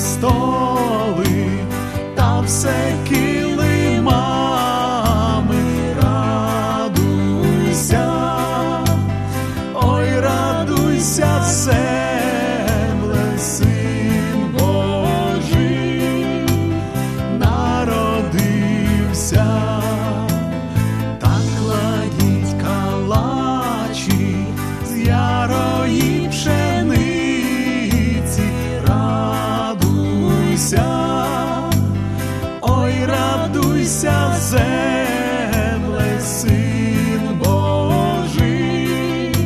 престоли та все килимами. Радуйся, ой, радуйся, земле, Син Божий народився. Так кладіть калачі з ярої пшениці. Радуйся, ой, радуйся, земле, Син Божий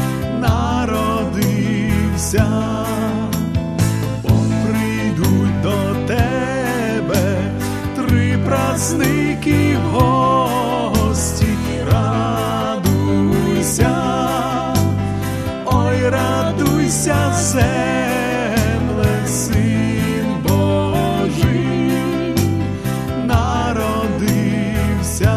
народився. Бо прийдуть до тебе три праздники в гості. Радуйся, ой, радуйся, земле, Син Божий народився.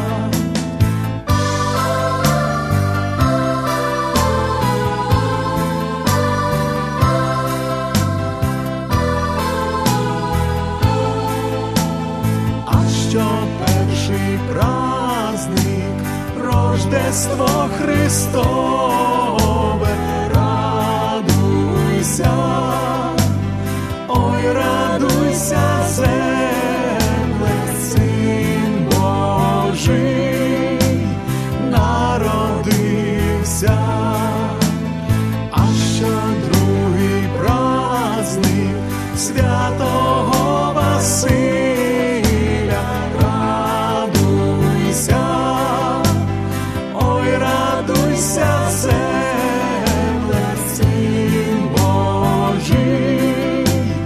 А що перший праздник Рождество Христове. Радуйся, ой, радуйся, земле, Син Божий народився. А що другий праздник святого Василя. Радуйся, ой, радуйся, земле, Син Божий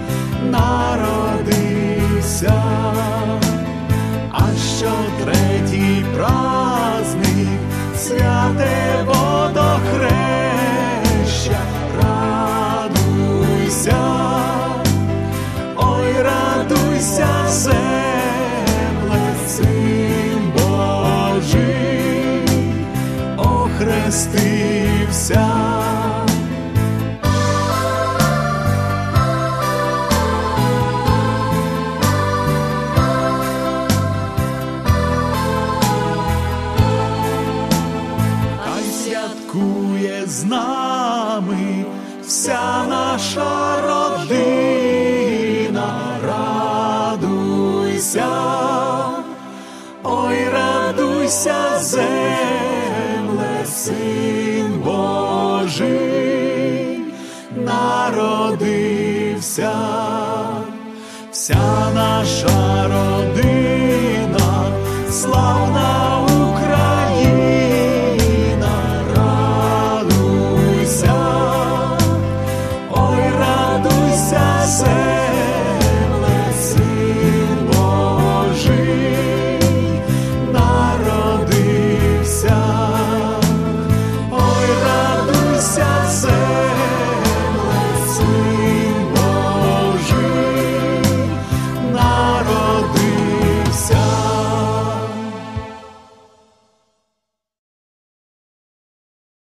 народився. А що третій праздник святе водохреща. Радуйся, ой, радуйся, земле, Син Божий охрестився. Хай святкує з нами вся наша родина. Радуйся, ой, радуйся, земле, Син Божий народився. Вся наша